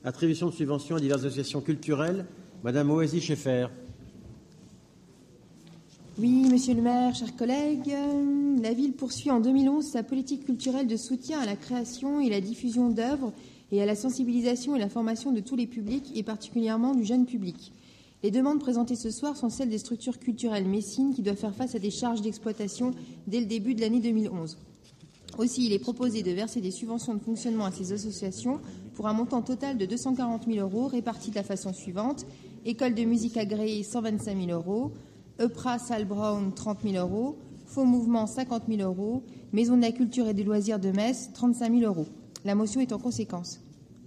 Attribution de subventions à diverses associations culturelles. Madame Oasi Schaeffer. Oui, monsieur le maire, chers collègues, la ville poursuit en 2011 sa politique culturelle de soutien à la création et la diffusion d'œuvres et à la sensibilisation et la formation de tous les publics et particulièrement du jeune public. Les demandes présentées ce soir sont celles des structures culturelles messines qui doivent faire face à des charges d'exploitation dès le début de l'année 2011. Aussi, il est proposé de verser des subventions de fonctionnement à ces associations pour un montant total de 240 000 € répartis de la façon suivante. École de musique agréée, 125 000 €. EPRA Salle Brown, 30 000 €. Faux Mouvement, 50 000 €. Maison de la culture et des loisirs de Metz, 35 000 €. La motion est en conséquence.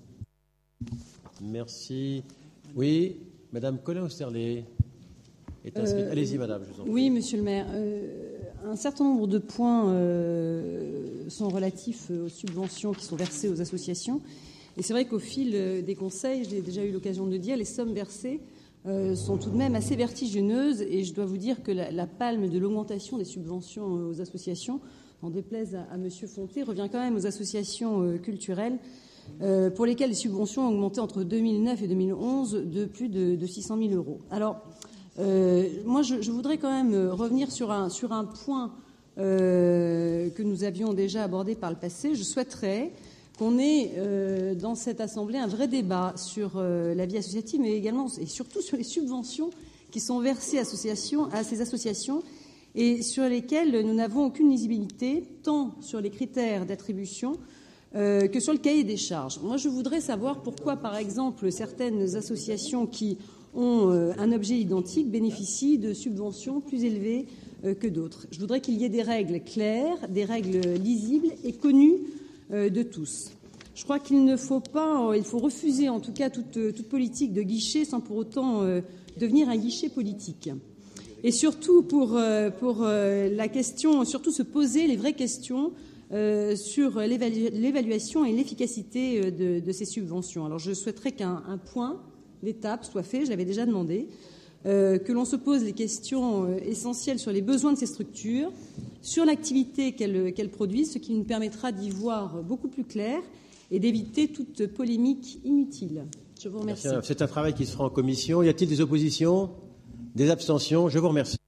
Merci. Oui, Madame Collin-Austerlet est inscrite. Allez-y, Madame. Je vous en prie. Oui, Monsieur le maire. Un certain nombre de points sont relatifs aux subventions qui sont versées aux associations. Et c'est vrai qu'au fil des conseils, j'ai déjà eu l'occasion de le dire, les sommes versées sont tout de même assez vertigineuses. Et je dois vous dire que la palme de l'augmentation des subventions aux associations, en déplaise à M. Fonté, revient quand même aux associations culturelles, pour lesquelles les subventions ont augmenté entre 2009 et 2011 de plus de 600 000 €. Alors, moi, je voudrais quand même revenir sur un point que nous avions déjà abordé par le passé. Je souhaiterais qu'on ait dans cette Assemblée un vrai débat sur la vie associative, mais également et surtout sur les subventions qui sont versées à ces associations et sur lesquelles nous n'avons aucune lisibilité, tant sur les critères d'attribution que sur le cahier des charges. Moi, je voudrais savoir pourquoi, par exemple, certaines associations qui ont un objet identique bénéficient de subventions plus élevées que d'autres. Je voudrais qu'il y ait des règles claires, des règles lisibles et connues de tous. Je crois qu'il faut refuser en tout cas toute politique de guichet sans pour autant devenir un guichet politique. Et surtout pour la question, surtout se poser les vraies questions sur l'évaluation et l'efficacité de ces subventions. Alors je souhaiterais qu'un point d'étape soit fait, je l'avais déjà demandé, que l'on se pose les questions essentielles sur les besoins de ces structures, sur l'activité qu'elles produisent, ce qui nous permettra d'y voir beaucoup plus clair et d'éviter toute polémique inutile. Je vous remercie. C'est un travail qui se fera en commission. Y a-t-il des oppositions, des abstentions? Je vous remercie.